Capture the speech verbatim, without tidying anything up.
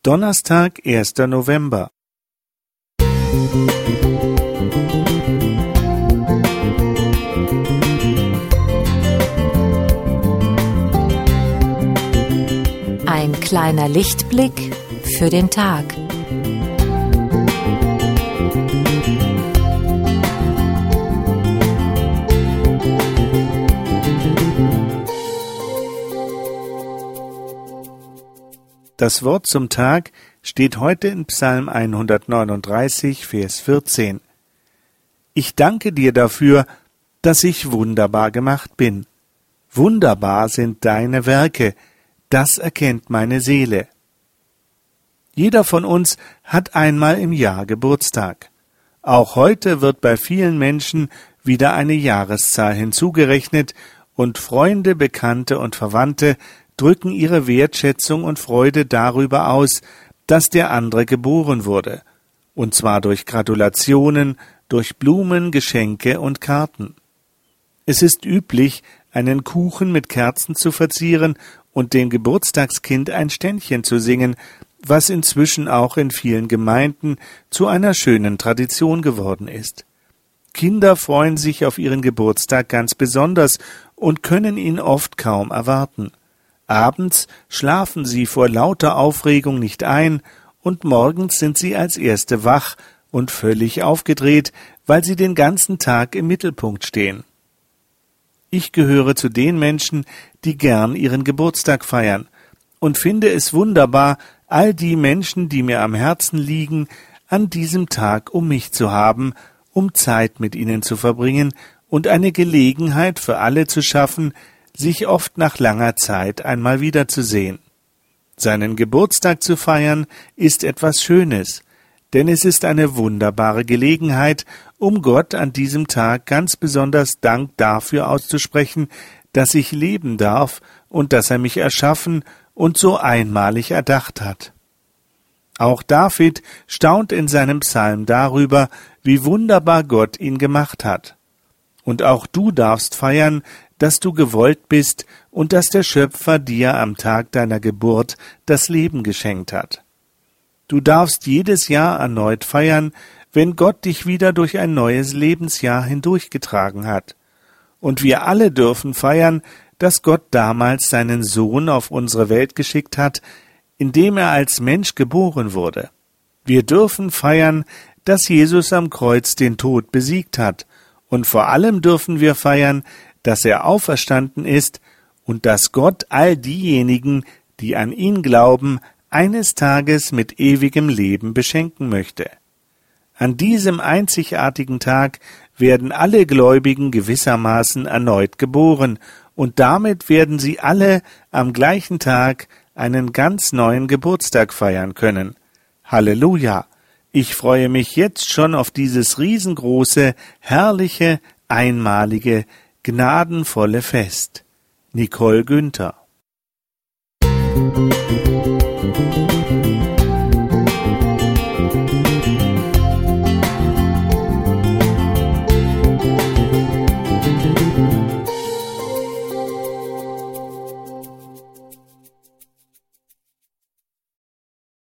Donnerstag, erster November. Ein kleiner Lichtblick für den Tag. Das Wort zum Tag steht heute in Psalm hundertneununddreißig, Vers vierzehn. Ich danke dir dafür, dass ich wunderbar gemacht bin. Wunderbar sind deine Werke, das erkennt meine Seele. Jeder von uns hat einmal im Jahr Geburtstag. Auch heute wird bei vielen Menschen wieder eine Jahreszahl hinzugerechnet und Freunde, Bekannte und Verwandte drücken ihre Wertschätzung und Freude darüber aus, dass der andere geboren wurde, und zwar durch Gratulationen, durch Blumen, Geschenke und Karten. Es ist üblich, einen Kuchen mit Kerzen zu verzieren und dem Geburtstagskind ein Ständchen zu singen, was inzwischen auch in vielen Gemeinden zu einer schönen Tradition geworden ist. Kinder freuen sich auf ihren Geburtstag ganz besonders und können ihn oft kaum erwarten. Abends schlafen sie vor lauter Aufregung nicht ein und morgens sind sie als Erste wach und völlig aufgedreht, weil sie den ganzen Tag im Mittelpunkt stehen. Ich gehöre zu den Menschen, die gern ihren Geburtstag feiern und finde es wunderbar, all die Menschen, die mir am Herzen liegen, an diesem Tag um mich zu haben, um Zeit mit ihnen zu verbringen und eine Gelegenheit für alle zu schaffen, sich oft nach langer Zeit einmal wiederzusehen. Seinen Geburtstag zu feiern ist etwas Schönes, denn es ist eine wunderbare Gelegenheit, um Gott an diesem Tag ganz besonders Dank dafür auszusprechen, dass ich leben darf und dass er mich erschaffen und so einmalig erdacht hat. Auch David staunt in seinem Psalm darüber, wie wunderbar Gott ihn gemacht hat. Und auch du darfst feiern, dass du gewollt bist und dass der Schöpfer dir am Tag deiner Geburt das Leben geschenkt hat. Du darfst jedes Jahr erneut feiern, wenn Gott dich wieder durch ein neues Lebensjahr hindurchgetragen hat. Und wir alle dürfen feiern, dass Gott damals seinen Sohn auf unsere Welt geschickt hat, indem er als Mensch geboren wurde. Wir dürfen feiern, dass Jesus am Kreuz den Tod besiegt hat, und vor allem dürfen wir feiern, dass er auferstanden ist und dass Gott all diejenigen, die an ihn glauben, eines Tages mit ewigem Leben beschenken möchte. An diesem einzigartigen Tag werden alle Gläubigen gewissermaßen erneut geboren, und damit werden sie alle am gleichen Tag einen ganz neuen Geburtstag feiern können. Halleluja! Ich freue mich jetzt schon auf dieses riesengroße, herrliche, einmalige, gnadenvolle Fest. Nicole Günther.